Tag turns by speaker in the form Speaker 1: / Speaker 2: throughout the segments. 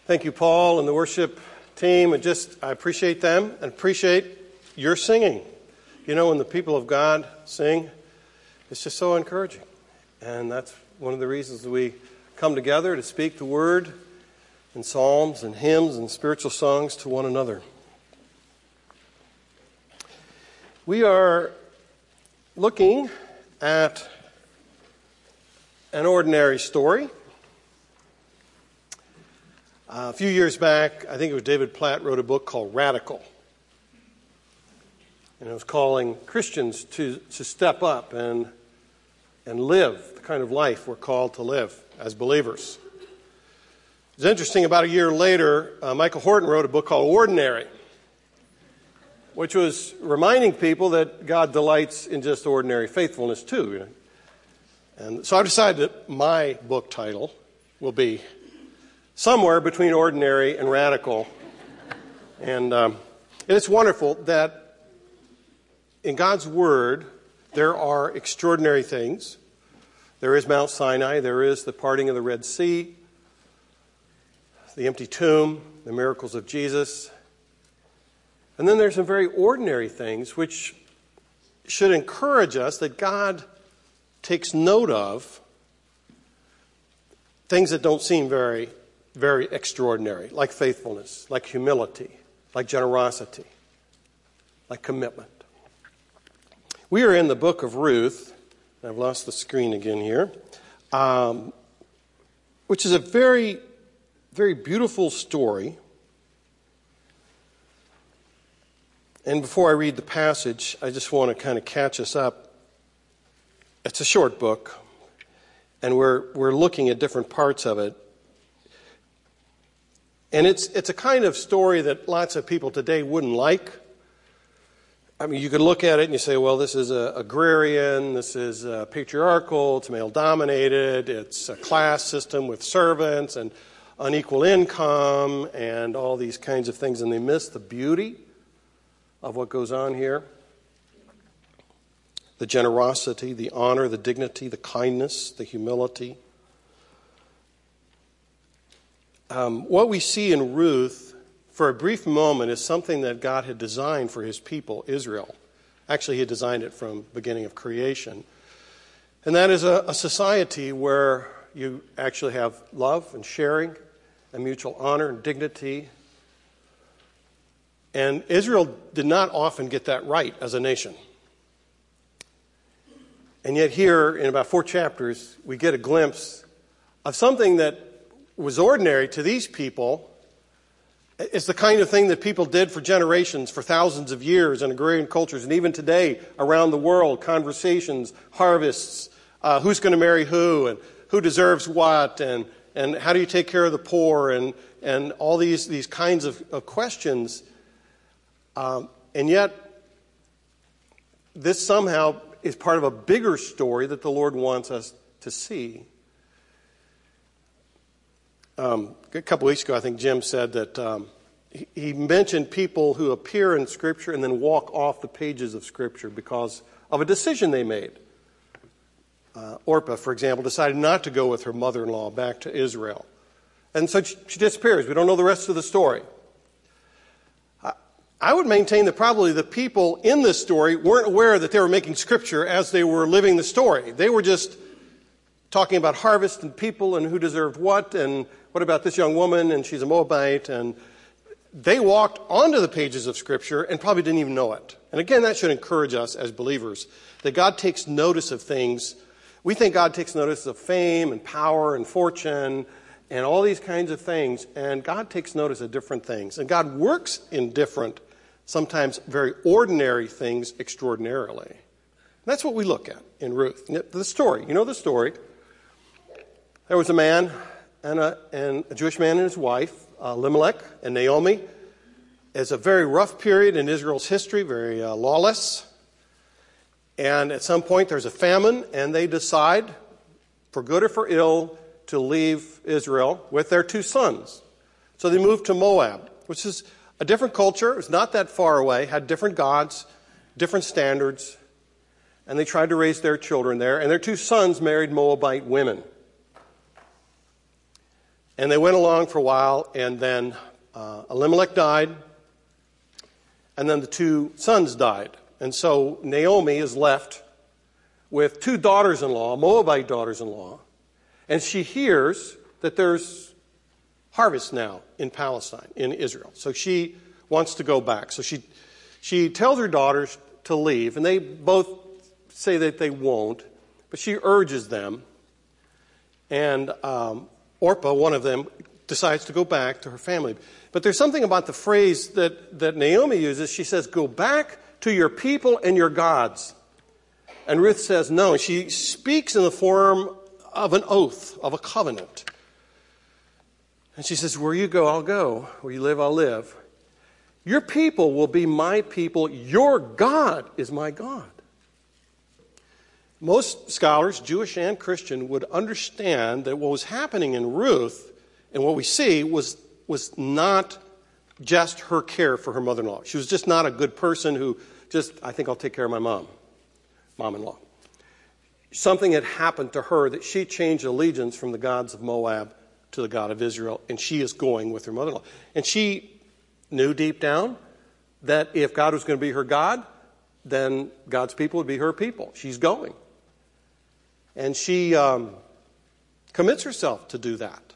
Speaker 1: Thank you, Paul, and the worship team. I appreciate them and appreciate your singing. You know, when the people of God sing, it's just so encouraging. And that's one of the reasons we come together to speak the word in psalms and hymns and spiritual songs to one another. We are looking at an ordinary story. A few years back, I think it was David Platt wrote a book called Radical. And it was calling Christians to step up and live the kind of life we're called to live as believers. It's interesting, about a year later, Michael Horton wrote a book called Ordinary, which was reminding people that God delights in just ordinary faithfulness too. You know? And so I decided that my book title will be somewhere between ordinary and radical. And it's wonderful that in God's Word, there are extraordinary things. There is Mount Sinai. There is the parting of the Red Sea, the empty tomb, the miracles of Jesus. And then there's some very ordinary things which should encourage us that God takes note of things that don't seem very extraordinary, like faithfulness, like humility, like generosity, like commitment. We are in the book of Ruth. I've lost the screen again here, which is a very, very beautiful story. And before I read the passage, I just want to kind of catch us up. It's a short book, and we're looking at different parts of it. And it's a kind of story that lots of people today wouldn't like. I mean, you could look at it and you say, well, this is agrarian, this is patriarchal, it's male-dominated, it's a class system with servants and unequal income and all these kinds of things, and they miss the beauty of what goes on here. The generosity, the honor, the dignity, the kindness, the humility. What we see in Ruth, for a brief moment, is something that God had designed for his people, Israel. Actually, he had designed it from the beginning of creation. And that is a society where you actually have love and sharing and mutual honor and dignity. And Israel did not often get that right as a nation. And yet here, in about 4 chapters, we get a glimpse of something that was ordinary to these people. It's the kind of thing that people did for generations, for thousands of years in agrarian cultures, and even today around the world, conversations, harvests, who's going to marry who, and who deserves what, and how do you take care of the poor, and all these kinds of questions. And yet, this somehow is part of a bigger story that the Lord wants us to see. A couple weeks ago, I think Jim said that he mentioned people who appear in Scripture and then walk off the pages of Scripture because of a decision they made. Orpah, for example, decided not to go with her mother-in-law back to Israel. And so she disappears. We don't know the rest of the story. I would maintain that probably the people in this story weren't aware that they were making Scripture as they were living the story. They were just talking about harvest and people and who deserved what, and what about this young woman, and she's a Moabite, and they walked onto the pages of Scripture and probably didn't even know it. And again, that should encourage us as believers, that God takes notice of things. We think God takes notice of fame and power and fortune and all these kinds of things, and God takes notice of different things. And God works in different, sometimes very ordinary things extraordinarily. And that's what we look at in Ruth. The story, you know the story. There was a man and a Jewish man and his wife, Elimelech and Naomi. It's a very rough period in Israel's history, very lawless. And at some point there's a famine, and they decide, for good or for ill, to leave Israel with their 2 sons. So they moved to Moab, which is a different culture. It was not that far away, had different gods, different standards. And they tried to raise their children there. And their 2 sons married Moabite women. And they went along for a while, and then Elimelech died, and then the two sons died. And so Naomi is left with two daughters-in-law, Moabite daughters-in-law, and she hears that there's harvest now in Palestine, in Israel. So she wants to go back. So she tells her daughters to leave, and they both say that they won't, but she urges them. And Orpah, one of them, decides to go back to her family. But there's something about the phrase that Naomi uses. She says, go back to your people and your gods. And Ruth says no. She speaks in the form of an oath, of a covenant. And she says, where you go, I'll go. Where you live, I'll live. Your people will be my people. Your God is my God. Most scholars, Jewish and Christian, would understand that what was happening in Ruth and what we see was not just her care for her mother-in-law. She was just not a good person who just, I think I'll take care of my mom-in-law. Something had happened to her that she changed allegiance from the gods of Moab to the God of Israel, and she is going with her mother-in-law. And she knew deep down that if God was going to be her God, then God's people would be her people. She's going. And she commits herself to do that.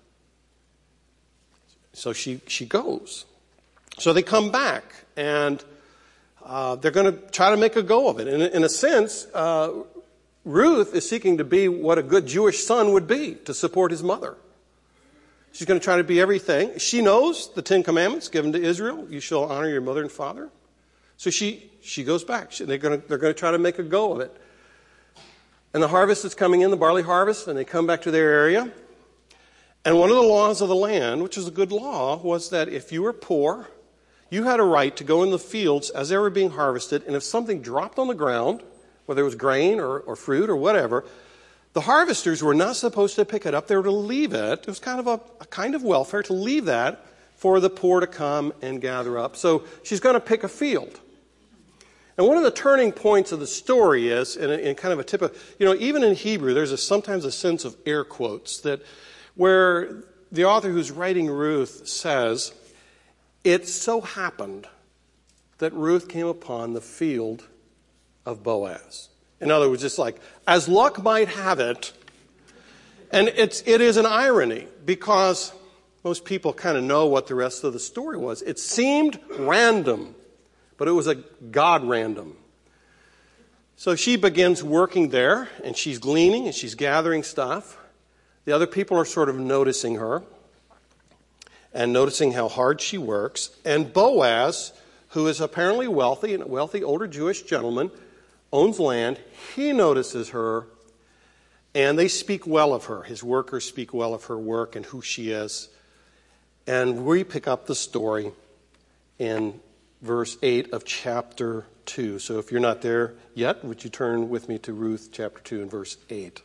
Speaker 1: So she goes. So they come back, and they're going to try to make a go of it. In a sense, Ruth is seeking to be what a good Jewish son would be, to support his mother. She's going to try to be everything. She knows the 10 Commandments given to Israel. You shall honor your mother and father. So she goes back. They're going to try to make a go of it. And the harvest is coming in, the barley harvest, and they come back to their area. And one of the laws of the land, which is a good law, was that if you were poor, you had a right to go in the fields as they were being harvested, and if something dropped on the ground, whether it was grain or fruit or whatever, the harvesters were not supposed to pick it up. They were to leave it. It was kind of a kind of welfare to leave that for the poor to come and gather up. So she's going to pick a field. And one of the turning points of the story is, in kind of a tip of, even in Hebrew, there's sometimes a sense of air quotes that where the author who's writing Ruth says, it so happened that Ruth came upon the field of Boaz. In other words, it's like, as luck might have it, and it is an irony because most people kind of know what the rest of the story was. It seemed random, but it was a God random. So she begins working there, and she's gleaning, and she's gathering stuff. The other people are sort of noticing her and noticing how hard she works. And Boaz, who is apparently wealthy, and a wealthy older Jewish gentleman, owns land. He notices her, and they speak well of her. His workers speak well of her work and who she is. And we pick up the story in verse 8 of chapter 2. So if you're not there yet, would you turn with me to Ruth chapter 2 and verse 8.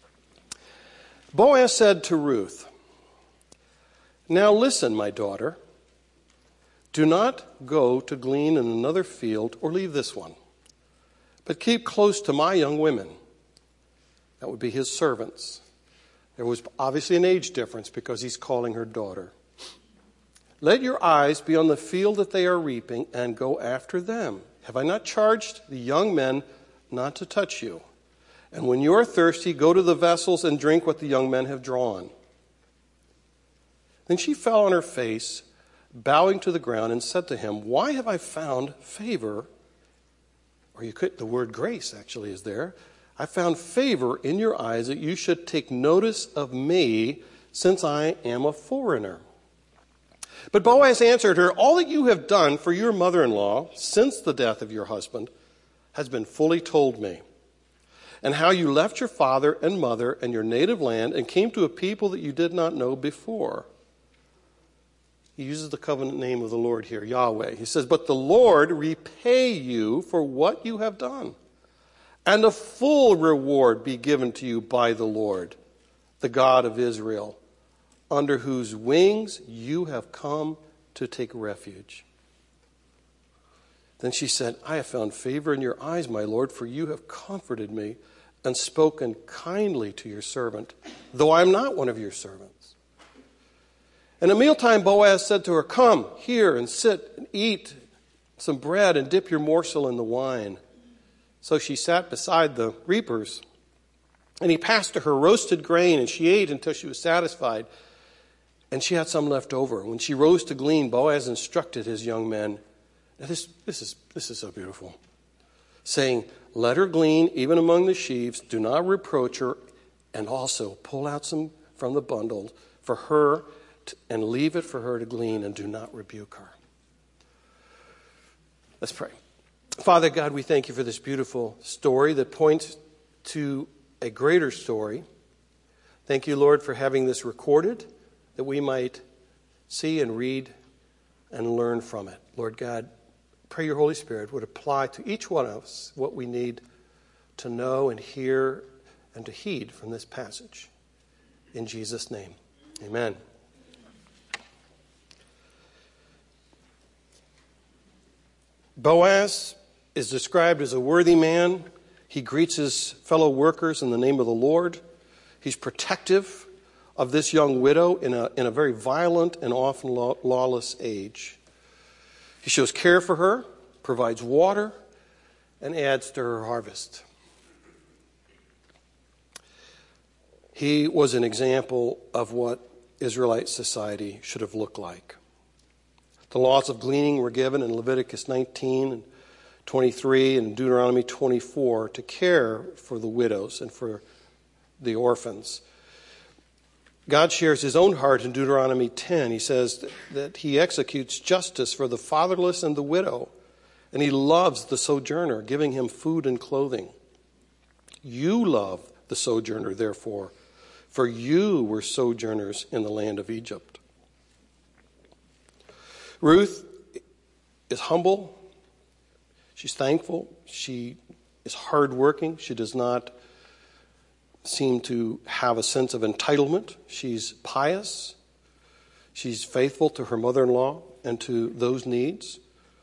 Speaker 1: Boaz said to Ruth, now listen, my daughter, do not go to glean in another field or leave this one, but keep close to my young women. That would be his servants. There was obviously an age difference because he's calling her daughter. Let your eyes be on the field that they are reaping and go after them. Have I not charged the young men not to touch you? And when you are thirsty, go to the vessels and drink what the young men have drawn. Then she fell on her face, bowing to the ground, and said to him, why have I found favor? Or the word grace actually is there. I found favor in your eyes that you should take notice of me, since I am a foreigner. But Boaz answered her, all that you have done for your mother-in-law since the death of your husband has been fully told me, and how you left your father and mother and your native land and came to a people that you did not know before. He uses the covenant name of the Lord here, Yahweh. He says, but the Lord repay you for what you have done, and a full reward be given to you by the Lord, the God of Israel, under whose wings you have come to take refuge. Then she said, I have found favor in your eyes, my Lord, for you have comforted me and spoken kindly to your servant, though I am not one of your servants. And at mealtime, Boaz said to her, "Come here and sit and eat some bread and dip your morsel in the wine." So she sat beside the reapers. And he passed to her roasted grain, and she ate until she was satisfied. And she had some left over. When she rose to glean, Boaz instructed his young men. Now this is so beautiful. Saying, "Let her glean even among the sheaves. Do not reproach her. And also pull out some from the bundle for her and leave it for her to glean, and do not rebuke her." Let's pray. Father God, we thank you for this beautiful story that points to a greater story. Thank you, Lord, for having this recorded, that we might see and read and learn from it. Lord God, pray your Holy Spirit would apply to each one of us what we need to know and hear and to heed from this passage. In Jesus' name, amen. Boaz is described as a worthy man. He greets his fellow workers in the name of the Lord. He's protective of this young widow in a very violent and often lawless age. He shows care for her, provides water, and adds to her harvest. He was an example of what Israelite society should have looked like. The laws of gleaning were given in Leviticus 19 and 23 and Deuteronomy 24 to care for the widows and for the orphans. God shares his own heart in Deuteronomy 10. He says that he executes justice for the fatherless and the widow, and he loves the sojourner, giving him food and clothing. You love the sojourner, therefore, for you were sojourners in the land of Egypt. Ruth is humble. She's thankful. She is hardworking. She does not seem to have a sense of entitlement. She's pious. She's faithful to her mother-in-law and to those needs.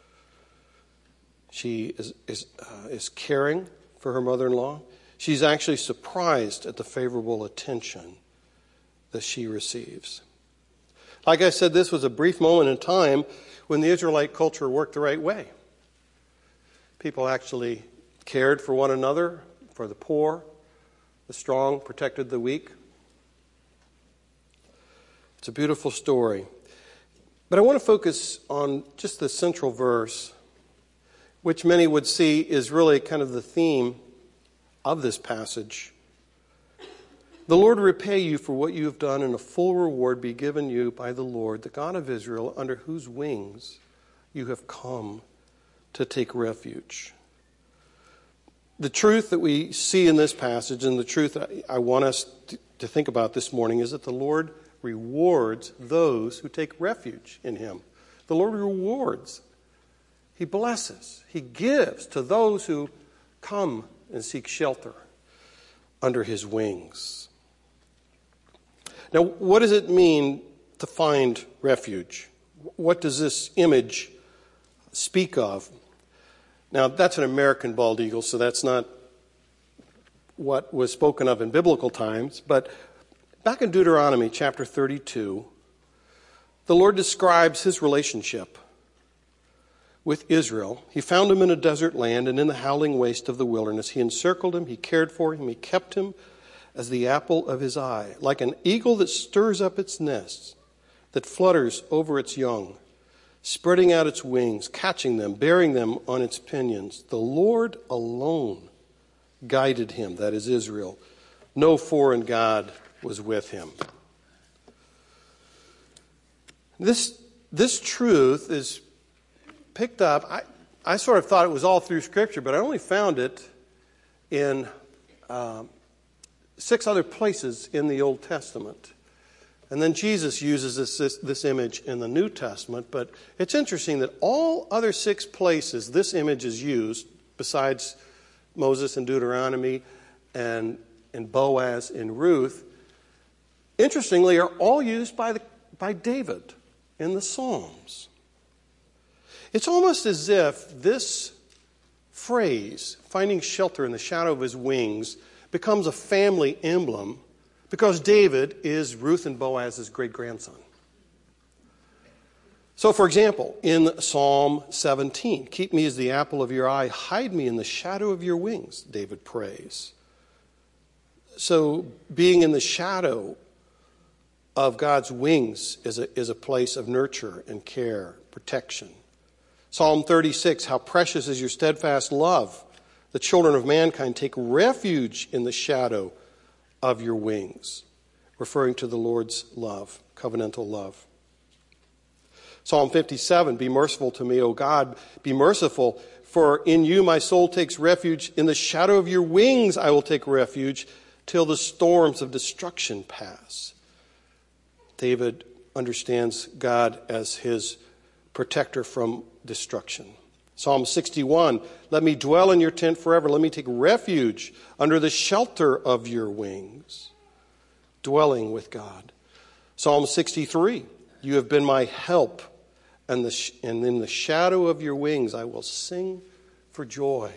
Speaker 1: She is caring for her mother-in-law. She's actually surprised at the favorable attention that she receives. Like I said, this was a brief moment in time when the Israelite culture worked the right way. People actually cared for one another, for the poor, the strong, protected the weak. It's a beautiful story. But I want to focus on just the central verse, which many would see is really kind of the theme of this passage. The Lord repay you for what you have done, and a full reward be given you by the Lord, the God of Israel, under whose wings you have come to take refuge. The truth that we see in this passage, and the truth I want us to think about this morning, is that the Lord rewards those who take refuge in him. The Lord rewards. He blesses. He gives to those who come and seek shelter under his wings. Now, what does it mean to find refuge? What does this image speak of? Now, that's an American bald eagle, so that's not what was spoken of in biblical times. But back in Deuteronomy chapter 32, the Lord describes his relationship with Israel. He found him in a desert land and in the howling waste of the wilderness. He encircled him, he cared for him, he kept him as the apple of his eye, like an eagle that stirs up its nest, that flutters over its young, spreading out its wings, catching them, bearing them on its pinions. The Lord alone guided him, that is Israel. No foreign god was with him. This truth is picked up. I sort of thought it was all through Scripture, but I only found it in 6 other places in the Old Testament. And then Jesus uses this image in the New Testament. But it's interesting that all other 6 places this image is used, besides Moses in Deuteronomy and Boaz in Ruth, interestingly, are all used by David in the Psalms. It's almost as if this phrase, finding shelter in the shadow of his wings, becomes a family emblem because David is Ruth and Boaz's great-grandson. So, for example, in Psalm 17, keep me as the apple of your eye, hide me in the shadow of your wings, David prays. So, being in the shadow of God's wings is a place of nurture and care, protection. Psalm 36, how precious is your steadfast love. The children of mankind take refuge in the shadow of your wings, referring to the Lord's love, covenantal love. Psalm 57, be merciful to me, O God, be merciful, for in you my soul takes refuge. In the shadow of your wings I will take refuge till the storms of destruction pass. David understands God as his protector from destruction. Psalm 61, let me dwell in your tent forever. Let me take refuge under the shelter of your wings. Dwelling with God. Psalm 63, you have been my help, and in the shadow of your wings I will sing for joy.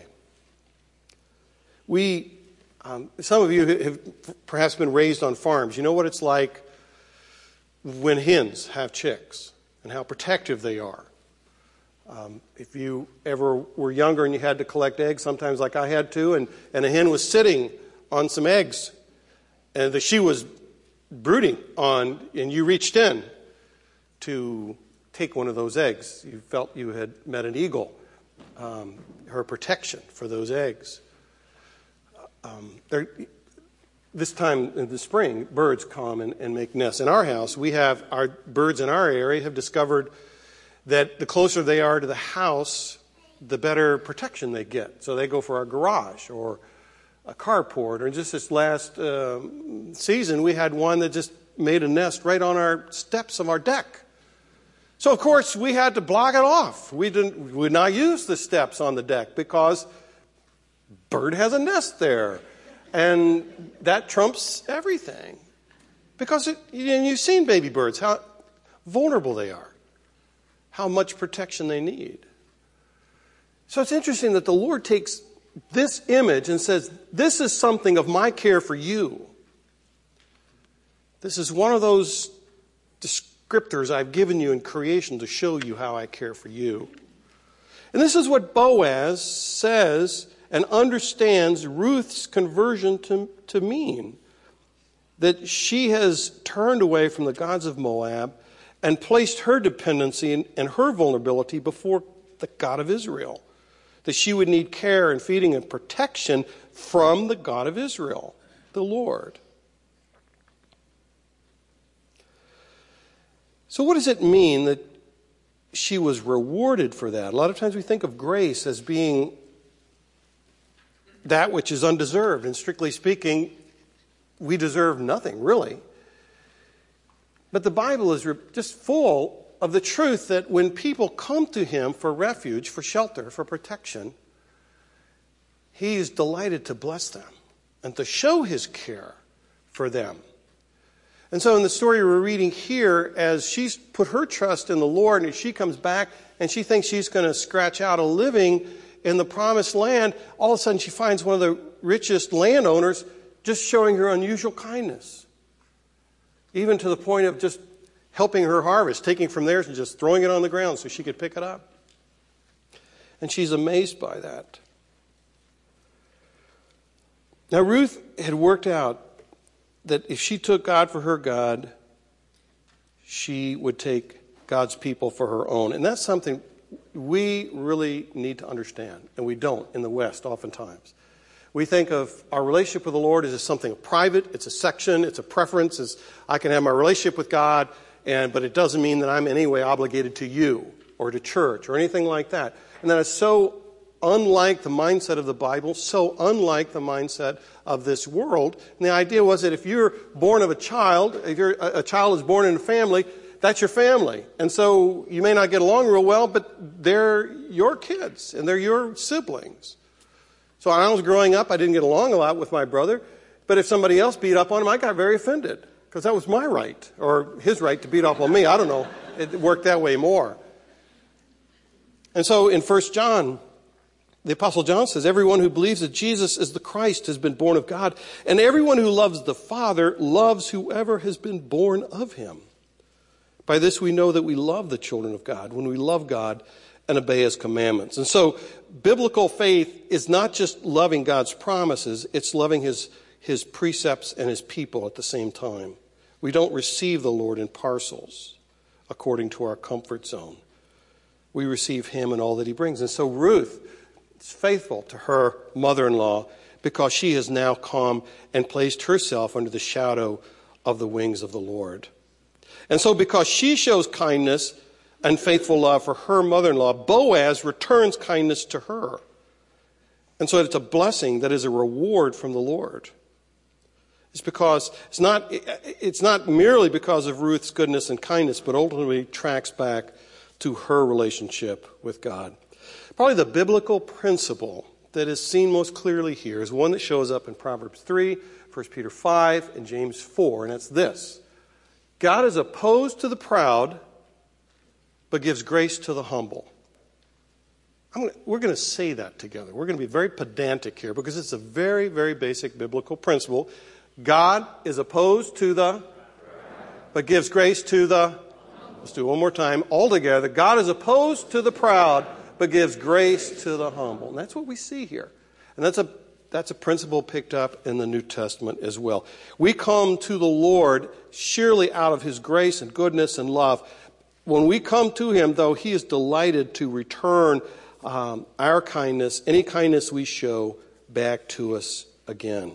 Speaker 1: Some of you have perhaps been raised on farms. You know what it's like when hens have chicks and how protective they are. If you ever were younger and you had to collect eggs, sometimes like I had to, and a hen was sitting on some eggs, and she was brooding on, and you reached in to take one of those eggs. You felt you had met an eagle, her protection for those eggs. This time in the spring, birds come and make nests. In our house, our birds in our area have discovered that the closer they are to the house, the better protection they get. So they go for our garage or a carport. Or just this last season, we had one that just made a nest right on our steps of our deck. So, of course, we had to block it off. We would not use the steps on the deck because bird has a nest there. And that trumps everything. Because you've seen baby birds, how vulnerable they are, how much protection they need. So it's interesting that the Lord takes this image and says, this is something of my care for you. This is one of those descriptors I've given you in creation to show you how I care for you. And this is what Boaz says and understands Ruth's conversion to mean. That she has turned away from the gods of Moab and placed her dependency and her vulnerability before the God of Israel. That she would need care and feeding and protection from the God of Israel, the Lord. So what does it mean that she was rewarded for that? A lot of times we think of grace as being that which is undeserved. And strictly speaking, we deserve nothing, really. But the Bible is just full of the truth that when people come to him for refuge, for shelter, for protection, he is delighted to bless them and to show his care for them. And so in the story we're reading here, as she's put her trust in the Lord, and as she comes back and she thinks she's going to scratch out a living in the promised land, all of a sudden she finds one of the richest landowners just showing her unusual kindness. Even to the point of just helping her harvest, taking from theirs and just throwing it on the ground so she could pick it up. And she's amazed by that. Now Ruth had worked out that if she took God for her God, she would take God's people for her own. And that's something we really need to understand, and we don't in the West oftentimes. We think of our relationship with the Lord as something private, it's a section, it's a preference, I can have my relationship with God, but it doesn't mean that I'm in any way obligated to you or to church or anything like that. And that is so unlike the mindset of the Bible, so unlike the mindset of this world. And the idea was that if you're born of a child, if a child is born in a family, that's your family. And so you may not get along real well, but they're your kids and they're your siblings. So when I was growing up, I didn't get along a lot with my brother. But if somebody else beat up on him, I got very offended because that was my right, or his right to beat up on me. I don't know. It worked that way more. And so in 1 John, the Apostle John says, everyone who believes that Jesus is the Christ has been born of God, and everyone who loves the Father loves whoever has been born of him. By this we know that we love the children of God, when we love God and obey his commandments. And so biblical faith is not just loving God's promises, it's loving his precepts and his people at the same time. We don't receive the Lord in parcels according to our comfort zone. We receive him and all that he brings. And so Ruth is faithful to her mother-in-law because she has now come and placed herself under the shadow of the wings of the Lord. And so because she shows kindness and faithful love for her mother-in-law, Boaz returns kindness to her. And so it's a blessing that is a reward from the Lord. It's because it's not merely because of Ruth's goodness and kindness, but ultimately tracks back to her relationship with God. Probably the biblical principle that is seen most clearly here is one that shows up in Proverbs 3, 1 Peter 5, and James 4, and it's this: God is opposed to the proud, but gives grace to the humble. We're going to say that together. We're going to be very pedantic here because it's a very, very basic biblical principle. God is opposed to the, but gives grace to the, let's do it one more time, all together. God is opposed to the proud, but gives grace to the humble. And that's what we see here. And that's a principle picked up in the New Testament as well. We come to the Lord surely out of his grace and goodness and love. When we come to him, though, he is delighted to return our kindness, any kindness we show, back to us again.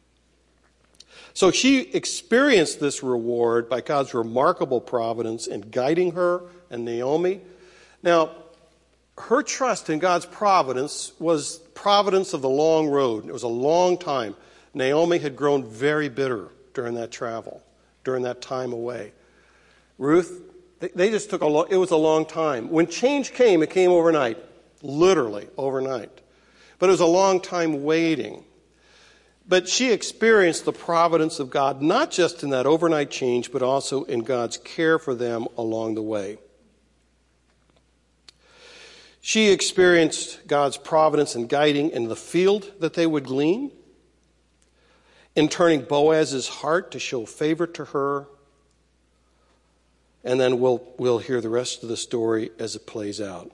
Speaker 1: So she experienced this reward by God's remarkable providence in guiding her and Naomi. Now, her trust in God's providence was providence of the long road. It was a long time. Naomi had grown very bitter during that travel, during that time away. Ruth, they just took it was a long time. When change came, it came overnight, literally overnight. But it was a long time waiting. But she experienced the providence of God, not just in that overnight change, but also in God's care for them along the way. She experienced God's providence and guiding in the field that they would glean, in turning Boaz's heart to show favor to her, and then we'll hear the rest of the story as it plays out.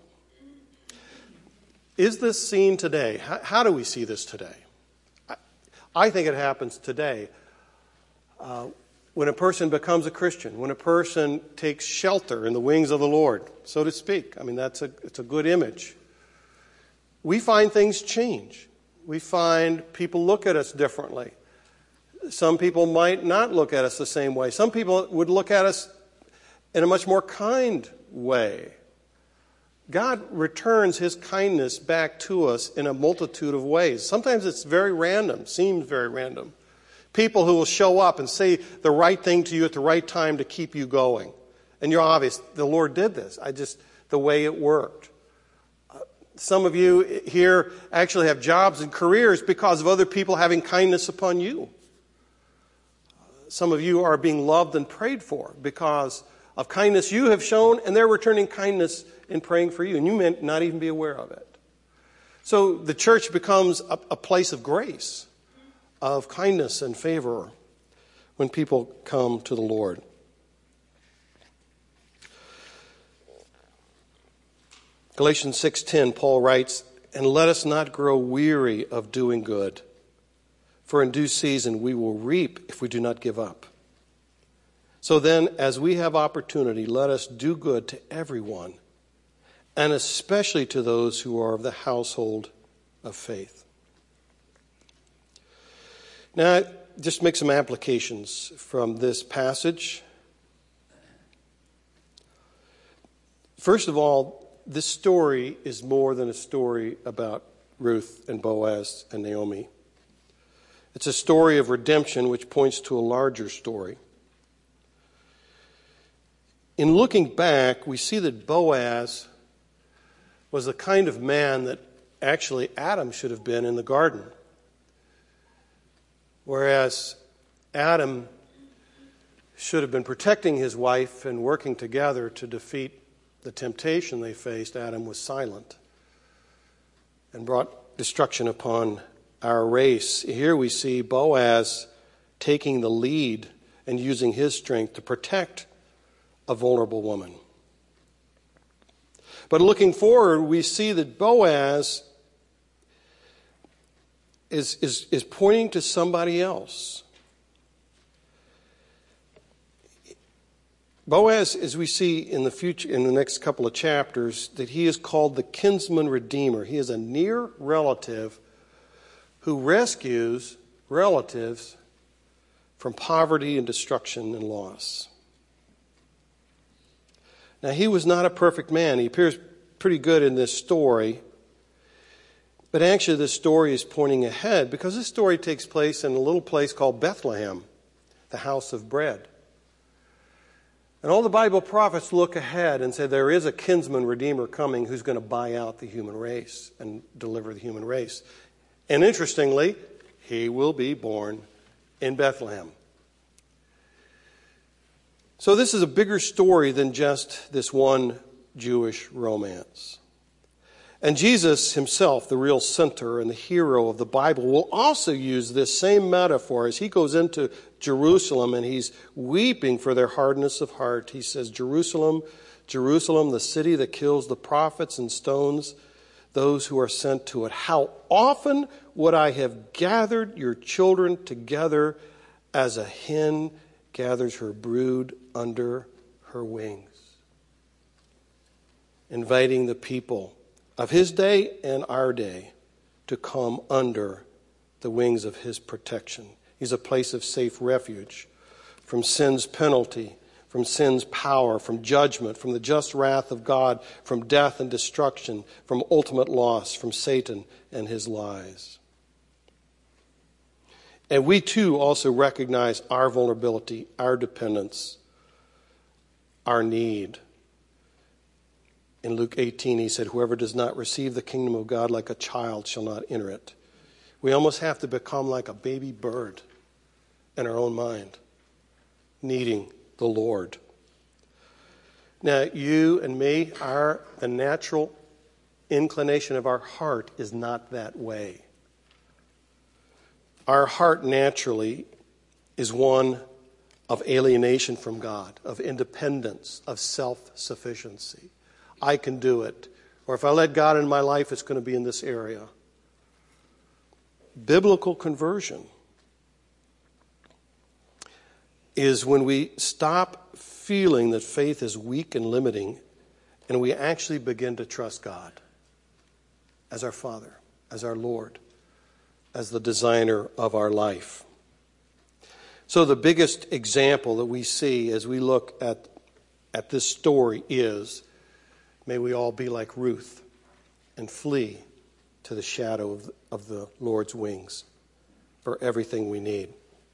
Speaker 1: Is this seen today? How do we see this today? I think it happens today. When a person becomes a Christian, when a person takes shelter in the wings of the Lord, so to speak. I mean, it's a good image. We find things change. We find people look at us differently. Some people might not look at us the same way. Some people would look at us in a much more kind way. God returns his kindness back to us in a multitude of ways. Sometimes it's very random, seems very random. People who will show up and say the right thing to you at the right time to keep you going. And you're obvious, the Lord did this. The way it worked. Some of you here actually have jobs and careers because of other people having kindness upon you. Some of you are being loved and prayed for because of kindness you have shown, and they're returning kindness in praying for you, and you may not even be aware of it. So the church becomes a place of grace, of kindness and favor when people come to the Lord. Galatians 6:10, Paul writes, "And let us not grow weary of doing good, for in due season we will reap if we do not give up. So then, as we have opportunity, let us do good to everyone, and especially to those who are of the household of faith." Now, just make some applications from this passage. First of all, this story is more than a story about Ruth and Boaz and Naomi. It's a story of redemption which points to a larger story. In looking back, we see that Boaz was the kind of man that actually Adam should have been in the garden. Whereas Adam should have been protecting his wife and working together to defeat the temptation they faced, Adam was silent and brought destruction upon our race. Here we see Boaz taking the lead and using his strength to protect a vulnerable woman. But looking forward, we see that Boaz is pointing to somebody else. Boaz, as we see in the future, in the next couple of chapters, that he is called the kinsman redeemer. He is a near relative who rescues relatives from poverty and destruction and loss. Now, he was not a perfect man. He appears pretty good in this story. But actually, this story is pointing ahead because this story takes place in a little place called Bethlehem, the house of bread. And all the Bible prophets look ahead and say there is a kinsman redeemer coming who's going to buy out the human race and deliver the human race. And interestingly, he will be born in Bethlehem. So this is a bigger story than just this one Jewish romance. And Jesus himself, the real center and the hero of the Bible, will also use this same metaphor as he goes into Jerusalem and he's weeping for their hardness of heart. He says, Jerusalem, Jerusalem, the city that kills the prophets and stones those who are sent to it. How often would I have gathered your children together as a hen gathers her brood under her wings. Inviting the people of his day and our day to come under the wings of his protection. He's a place of safe refuge from sin's penalty, from sin's power, from judgment, from the just wrath of God, from death and destruction, from ultimate loss, from Satan and his lies. And we too also recognize our vulnerability, our dependence, our need. In Luke 18, he said, whoever does not receive the kingdom of God like a child shall not enter it. We almost have to become like a baby bird in our own mind, needing the Lord. Now, you and me, the natural inclination of our heart is not that way. Our heart naturally is one of alienation from God, of independence, of self-sufficiency. I can do it. Or if I let God in my life, it's going to be in this area. Biblical conversion is when we stop feeling that faith is weak and limiting, and we actually begin to trust God as our Father, as our Lord, as the designer of our life. So the biggest example that we see as we look at this story is, may we all be like Ruth and flee to the shadow of the Lord's wings for everything we need.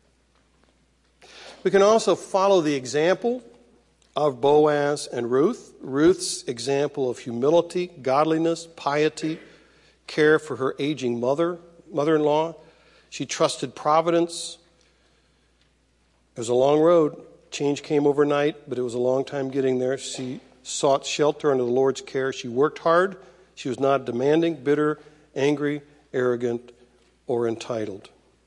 Speaker 1: We can also follow the example of Boaz and Ruth. Ruth's example of humility, godliness, piety, care for her aging mother-in-law. She trusted providence. It was a long road. Change came overnight, but it was a long time getting there. She sought shelter under the Lord's care. She worked hard. She was not demanding, bitter, angry, arrogant, or entitled.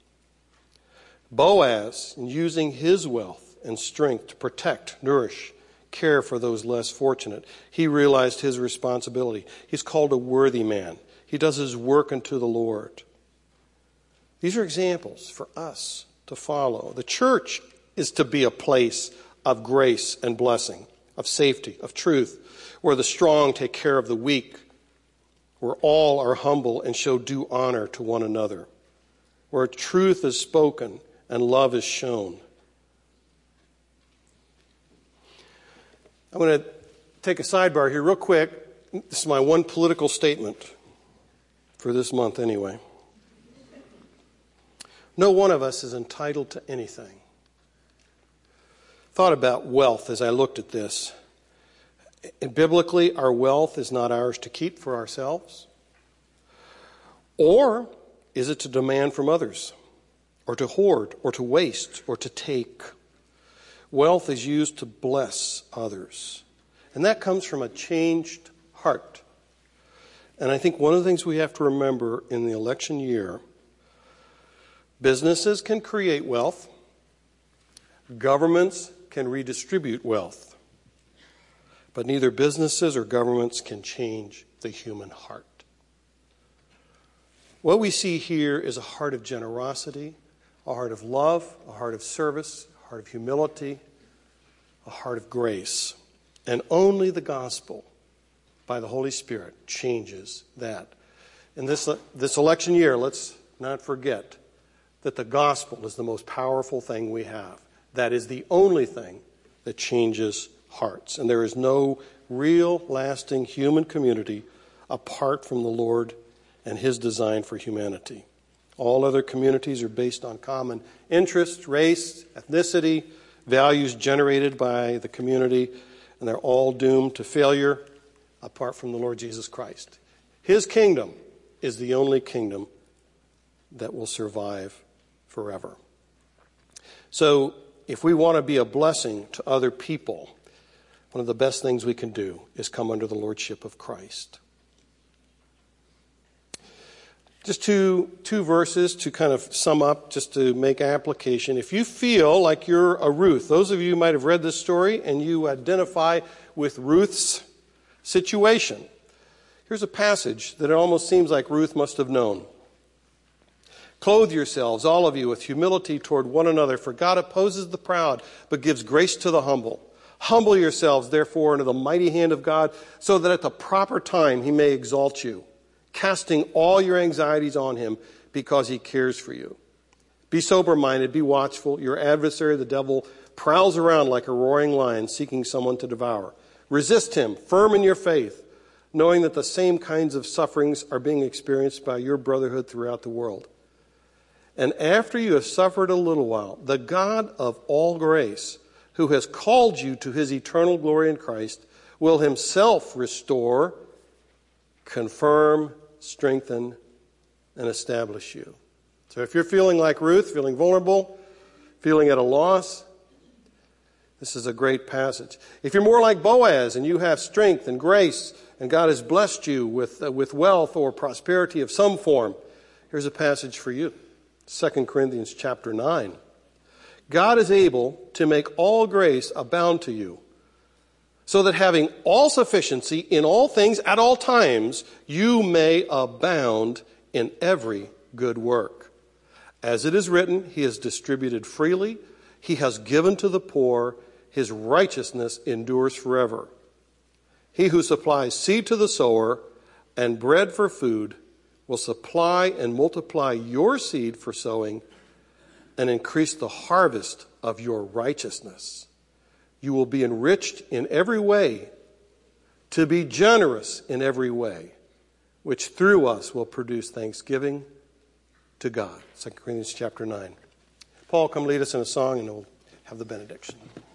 Speaker 1: Boaz, in using his wealth and strength to protect, nourish, care for those less fortunate, he realized his responsibility. He's called a worthy man. He does his work unto the Lord. These are examples for us to follow. The church is to be a place of grace and blessing, of safety, of truth, where the strong take care of the weak, where all are humble and show due honor to one another, where truth is spoken and love is shown. I'm going to take a sidebar here real quick. This is my one political statement for this month anyway. No one of us is entitled to anything. Thought about wealth as I looked at this. And biblically, our wealth is not ours to keep for ourselves. Or is it to demand from others? Or to hoard, or to waste, or to take? Wealth is used to bless others. And that comes from a changed heart. And I think one of the things we have to remember in the election year, businesses can create wealth. Governments can redistribute wealth. But neither businesses or governments can change the human heart. What we see here is a heart of generosity, a heart of love, a heart of service, a heart of humility, a heart of grace. And only the gospel, by the Holy Spirit, changes that. In this election year, let's not forget that the gospel is the most powerful thing we have. That is the only thing that changes hearts. And there is no real, lasting human community apart from the Lord and his design for humanity. All other communities are based on common interests, race, ethnicity, values generated by the community, and they're all doomed to failure apart from the Lord Jesus Christ. His kingdom is the only kingdom that will survive forever. So, if we want to be a blessing to other people, one of the best things we can do is come under the lordship of Christ. Just two verses to kind of sum up, just to make application. If you feel like you're a Ruth, those of you who might have read this story and you identify with Ruth's situation, here's a passage that it almost seems like Ruth must have known. Clothe yourselves, all of you, with humility toward one another, for God opposes the proud, but gives grace to the humble. Humble yourselves, therefore, under the mighty hand of God, so that at the proper time he may exalt you, casting all your anxieties on him because he cares for you. Be sober-minded, be watchful. Your adversary, the devil, prowls around like a roaring lion seeking someone to devour. Resist him, firm in your faith, knowing that the same kinds of sufferings are being experienced by your brotherhood throughout the world. And after you have suffered a little while, the God of all grace, who has called you to his eternal glory in Christ, will himself restore, confirm, strengthen, and establish you. So if you're feeling like Ruth, feeling vulnerable, feeling at a loss, this is a great passage. If you're more like Boaz and you have strength and grace and God has blessed you with wealth or prosperity of some form, here's a passage for you. 2 Corinthians chapter 9. God is able to make all grace abound to you, so that having all sufficiency in all things at all times, you may abound in every good work. As it is written, he has distributed freely, he has given to the poor, his righteousness endures forever. He who supplies seed to the sower and bread for food will supply and multiply your seed for sowing and increase the harvest of your righteousness. You will be enriched in every way, to be generous in every way, which through us will produce thanksgiving to God. 2 Corinthians chapter 9. Paul, come lead us in a song and we'll have the benediction.